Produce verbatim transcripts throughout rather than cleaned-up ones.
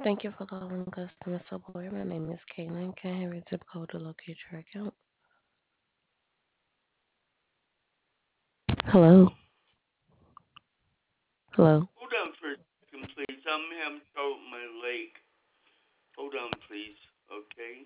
Thank you for calling customer support. My name is Caitlin. Can I have your zip code to locate your account? Hello? Hello? Hold on for a second, please. I'm having trouble with my leg. Hold on, please. Okay.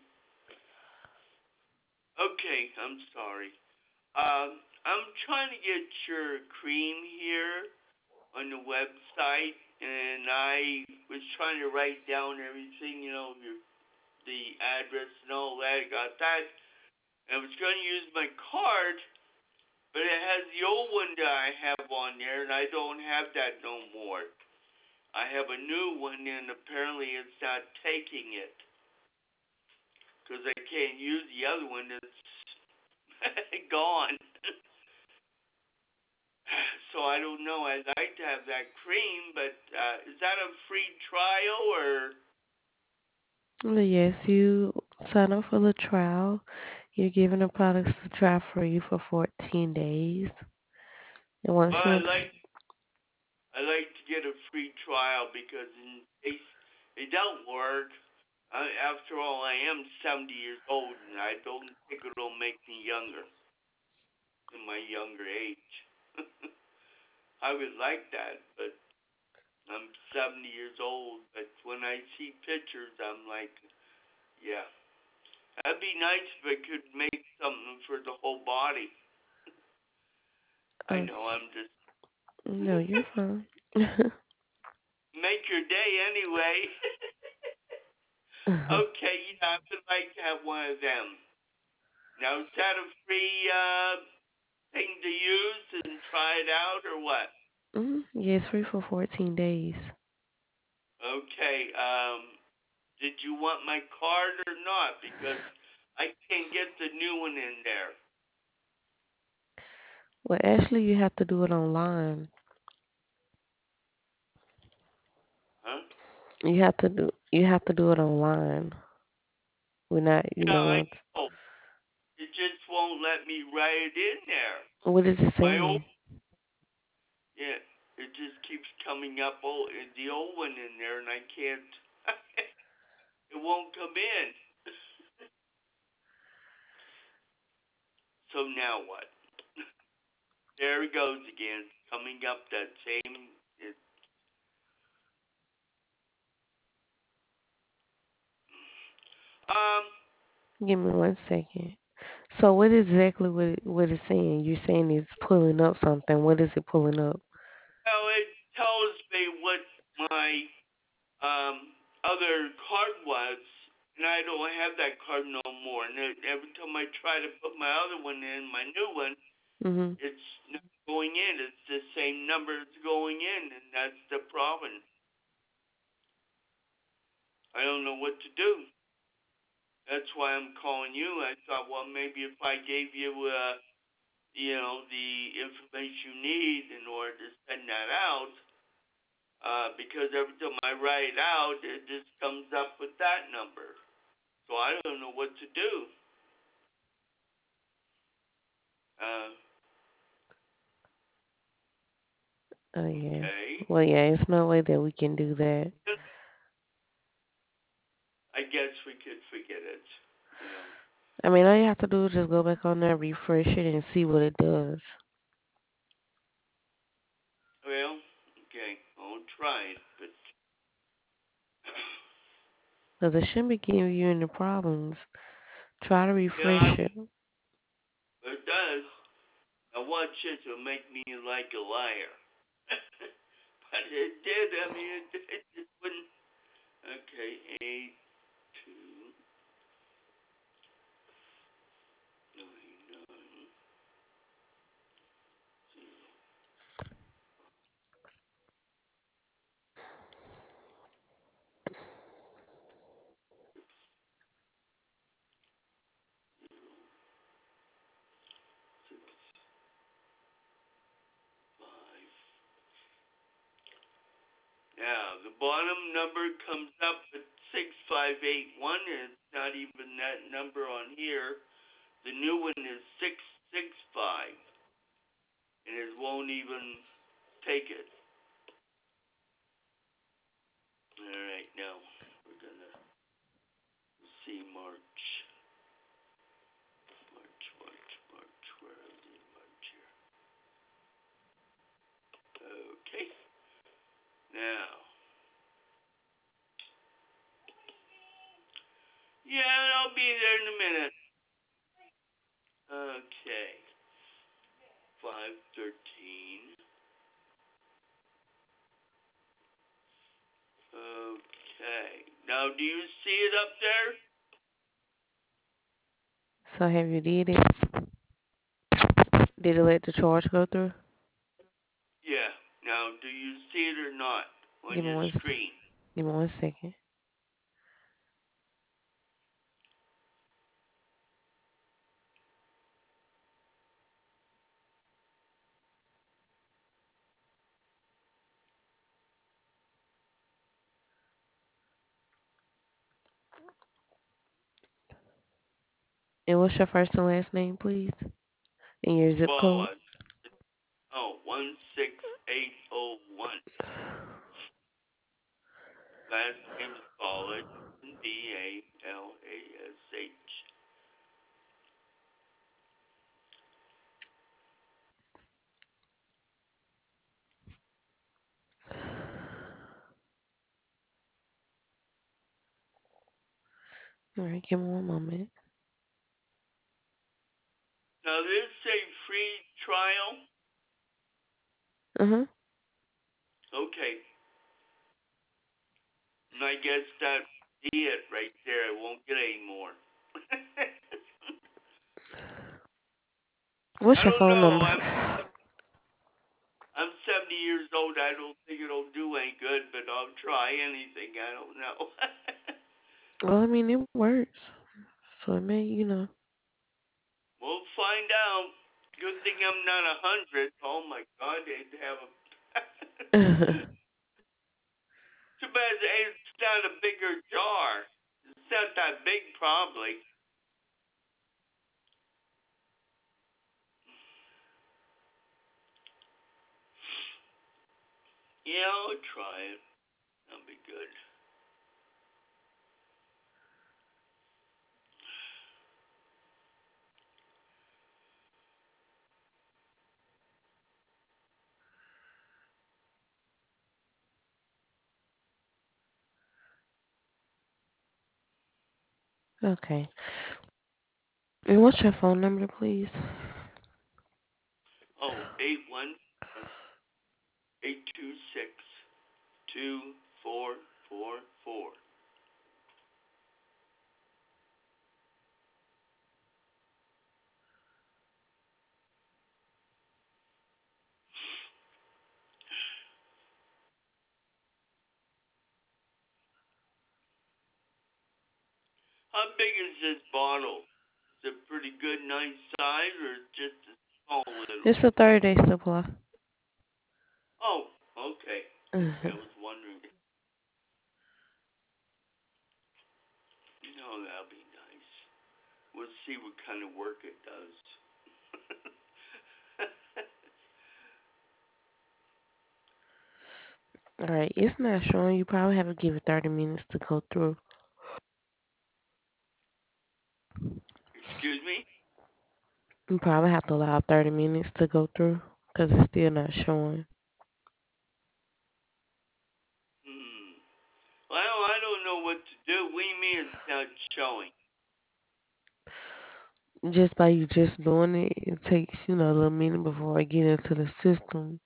Okay, I'm sorry. Um, I'm trying to get your cream here on the website, and I was trying to write down everything, you know, your, the address and all that. I got that. And I was going to use my card, but it has the old one that I have on there, and I don't have that no more. I have a new one, and apparently it's not taking it because I can't use the other one that's gone. So I don't know. I'd like to have that cream, but uh, is that a free trial or? Well, yes, you sign up for the trial. You're given the products to try for you for fourteen days. And Well, once you I ex- like I like to get a free trial because in case it don't work. I, after all, I am seventy years old, and I don't think it'll make me younger in my younger age. I would like that, but I'm seventy years old. But when I see pictures, I'm like, yeah, that'd be nice if I could make something for the whole body. I uh, know I'm just no, you're fine. make your day anyway. Okay, yeah, I would like to have one of them. Now, is that a free uh, thing to use and try it out, or what? mm, yeah, it's free for fourteen days. Okay, um, did you want my card or not? Because I can't get the new one in there. Well, actually, you have to do it online. Huh? You have to do you have to do it online. We're not, you Yeah, know, I once. know. It just won't let me write it in there. What is it My old, saying? yeah, it just keeps coming up, oh, the old one in there, and I can't, it won't come in. So now what? There it goes again, coming up that same, it, um, Give me one second. So what exactly what it, what it's saying? You're saying it's pulling up something. What is it pulling up? well, it tells me what my um, other card was, and I don't have that card no more. And every time I try to put my other one in, my new one, Mhm. it's not going in. It's the same number that's going in, and that's the problem. I don't know what to do. That's why I'm calling you. I thought, well, maybe if I gave you, uh, you know, the information you need in order to send that out, uh, because every time I write it out, it just comes up with that number. So I don't know what to do. Uh, Oh yeah. okay. Well, yeah. It's no way that we can do that. I guess we could forget it. You know. I mean, all you have to do is just go back on there, refresh it, and see what it does. Well, okay. I'll try it, but Cause it shouldn't be giving you any problems. Try to yeah, I, refresh it. it does. Now watch this. It'll make me like a liar. But it did. I mean, it, it just wouldn't. Okay, eight two nine nine zero six five. Now the bottom number comes up at six five eight one, and it's not even that number on here. The new one is six six five, and it won't even take it. All right, now. Now, yeah, I'll be there in a minute. Okay, five thirteen. Okay. Now, do you see it up there? So have you did it? Did it let the charge go through? Yeah. Now, do you see it or not on Give me your one. s- screen? Give me one second. And what's your first and last name, please? And your zip Well, code? uh, oh, one six eight oh one. Last name is Ballage. B A L A S H. All right, give me one moment. Now, this is a free trial. Uh huh. Okay. And I guess that be it right there. I won't get any more. I What's your don't phone know. number? I'm I'm seventy years old. I don't think it'll do any good, but I'll try anything. I don't know. Well, I mean, it works. So it may, you know. We'll find out. Good thing I'm not a hundred. Oh my God, they'd have a. Too bad it's not a bigger jar. It's not that big, probably. Yeah, I'll try it. That'll be good. Okay. And what's your phone number, please? Oh, eight one eight two six two four four four. How big is this bottle? Is it pretty good, nice size, or just a small little? It's a thirty day supply. Oh, okay. Okay, Uh-huh. I was wondering. No, that'll be nice. We'll see what kind of work it does. All right, it's not showing. You probably have to give it thirty minutes to go through. Excuse me? You probably have to allow thirty minutes to go through because it's still not showing. Hmm. Well, I don't know what to do. What do you mean it's not showing? Just by you just doing it, it takes, you know, a little minute before I get into the system.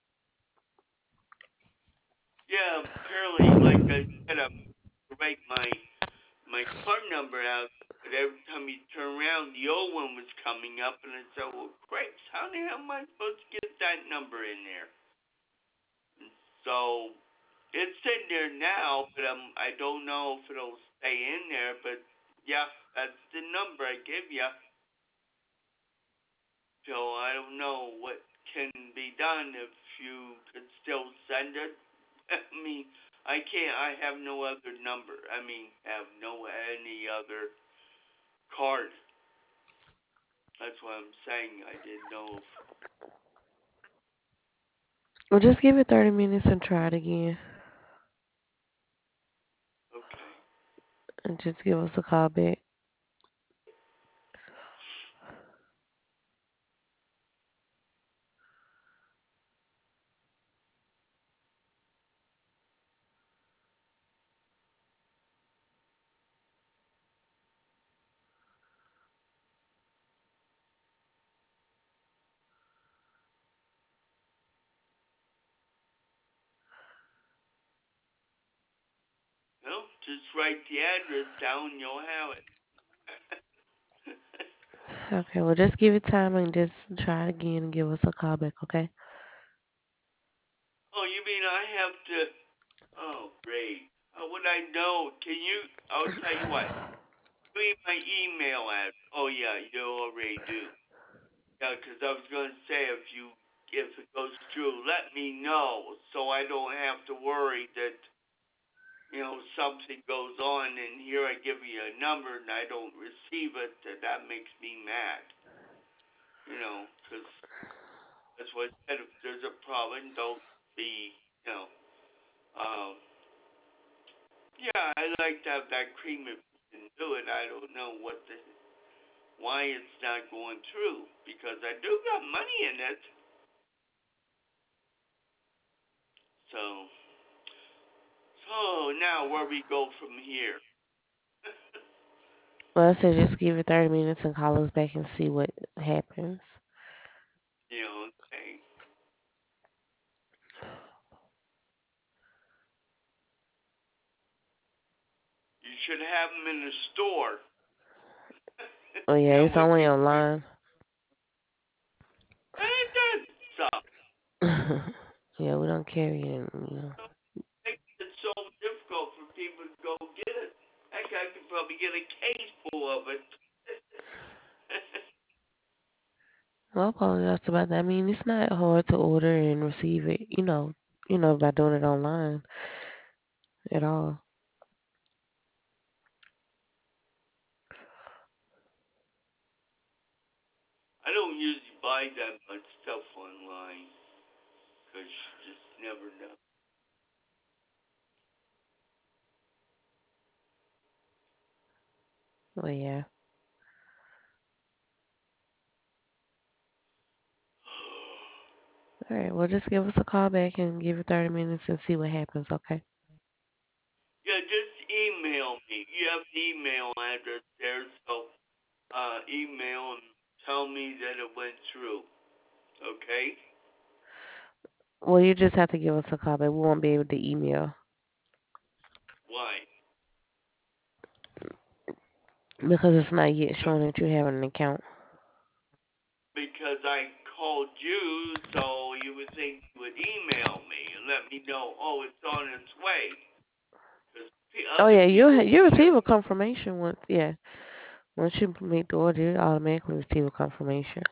Yeah, apparently, like I said, I'm to write my my card number out, but every time you turn around, the old one was coming up, and I said, well, Christ, how the hell am I supposed to get that number in there? And so it's in there now, but um, I don't know if it'll stay in there, but yeah, that's the number I give you. So I don't know what can be done if you could still send it. I mean, I can't. I have no other number. I mean, have no any other card. That's what I'm saying. I didn't know if. Well, just give it thirty minutes and try it again. Okay. And just give us a call back. Just write the address down, you'll have it. Okay, well, just give it time and just try it again and give us a call back, okay? Oh, you mean I have to? Oh, great. How would I know? Can you? I'll tell you what. Give me my email address. Oh yeah, you already do. Yeah, 'cause I was gonna say if you if it goes through, let me know so I don't have to worry that you know something goes on and here I give you a number and I don't receive it. That that makes me mad. You know, 'cause that's what I said. If there's a problem, don't be you know. Um, yeah, I like to have that cream if you can do it. I don't know what the why it's not going through because I do got money in it. So, so now where we go from here? Well, I said just give it thirty minutes and call us back and see what happens. You know, okay. You should have them in the store. Oh, You yeah, know, it's if only you, online. and it doesn't suck. Yeah, we don't carry it, you know. It's so difficult for people to go get it. Heck, I could probably get a case full of it. Well, I apologize about that. I mean, it's not hard to order and receive it, you know, you know, by doing it online at all. I don't usually buy that much stuff online because you just never know. Well, yeah. All right, well, just give us a call back and give it thirty minutes and see what happens, okay? Yeah, just email me. You have the email address there, so uh, email and tell me that it went through. Okay? Well, you just have to give us a call back. We won't be able to email Why? because it's not yet showing that you have an account. Because I called you, so you would think you would email me and let me know, oh, it's on its way. Because Oh, other yeah, you'll ha- people you have, receive a confirmation once, yeah. Once you make the order, you automatically receive a confirmation.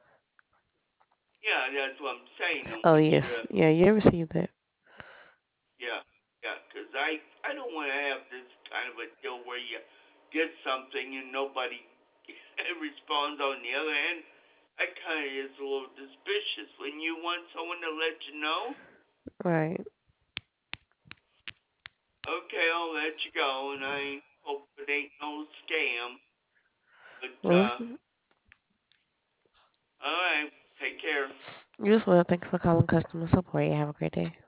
yeah, that's what I'm saying. I Oh, want you yes. to, Yeah, you receive that. yeah, yeah, because I, I don't want to have this kind of a deal where you get something and nobody responds on the other end. That kind of is a little suspicious when you want someone to let you know. Right. Okay, I'll let you go, and I hope it ain't no scam. But, Well, uh, it's, all right, take care. you as well. Thanks for calling customer support. You have a great day.